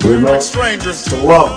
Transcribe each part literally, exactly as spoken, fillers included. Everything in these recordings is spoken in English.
We're not strangers to love.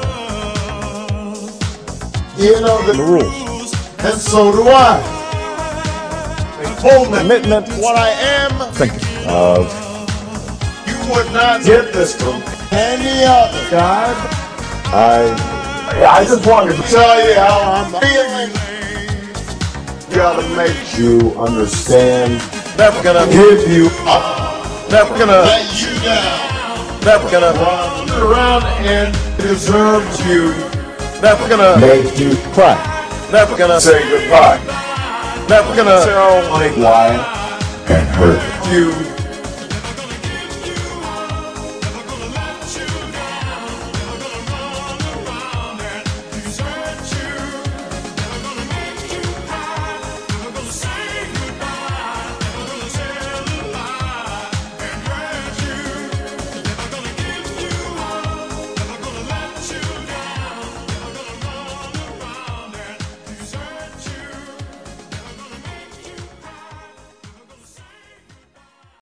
You know the, The rules. and so do I. Hold me. Commitment. what I am. Thinking. Of You would not get this from any other. God. I I just wanted to tell you how I'm feeling. Gotta make you understand. Never gonna Give you up. Never gonna Let you down. Never gonna Run around and deserves you. Never gonna Make you Cry. Never gonna say goodbye. Never gonna Tell like why and hurt you